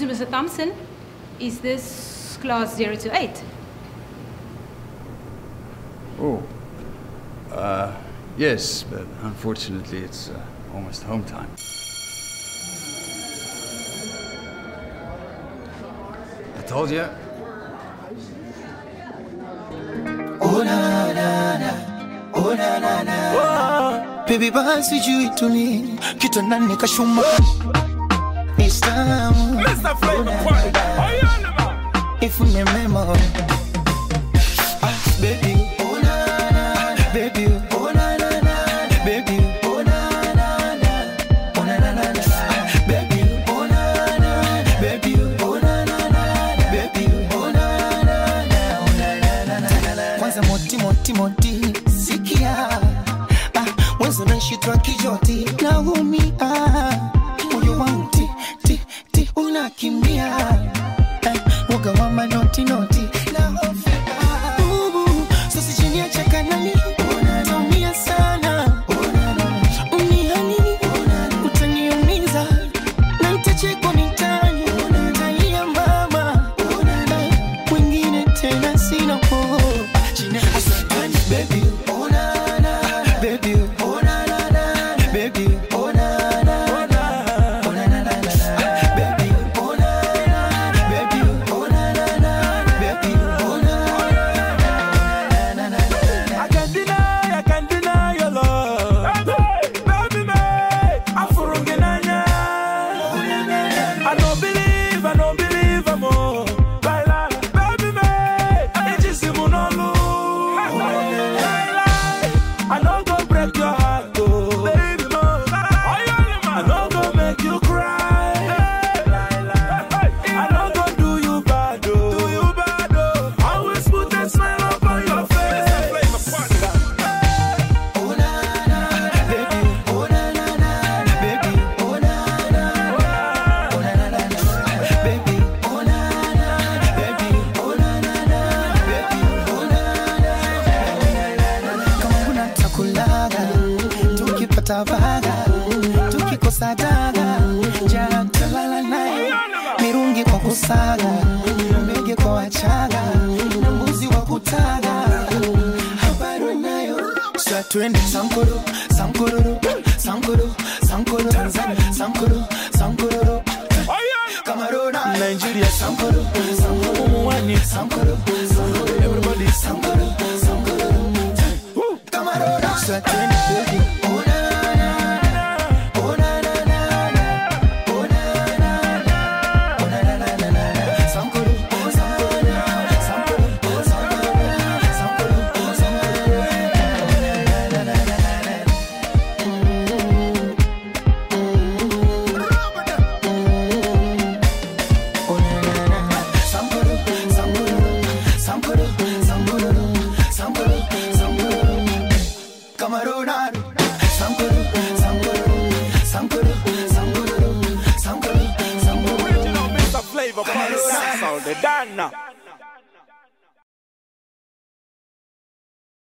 me, Mr. Thompson, is this class 028? Oh. Yes, but unfortunately it's almost home time. I told you. Oh na na na, oh na na na. Baby basi juu ituni, kitandani kashuma. Istamu. Mr. Flavor, if you remember, baby, oh na na, baby, oh na na na, baby, oh na na na, oh na na na, baby, oh na na, baby, oh na na na, baby, oh na na na, oh na na na. Kwanza moti, sikia, wewe unashitwa kijoti, naumia, moyo wangu ti unakimbia. Woga wa manoti na hofia. Sasa chini ya chakanani unatumia sana. Unihani utaniumiza na nitachekwa mitani. Utalia mama wengine tena sina po. Chini ya chakanani baby oh na na baby oh na na baby oh na na tukikosa daga jatalala naye mirungi kwa kusaga mbege kwa wachaga na mbuzi wa kutaga habari nayo sasa twende sankoro Tanzania sankoro Cameroon Nigeria sankoro mwani sankoro everybody sankoro Cameroon sasa twende baby Flavor, Dana.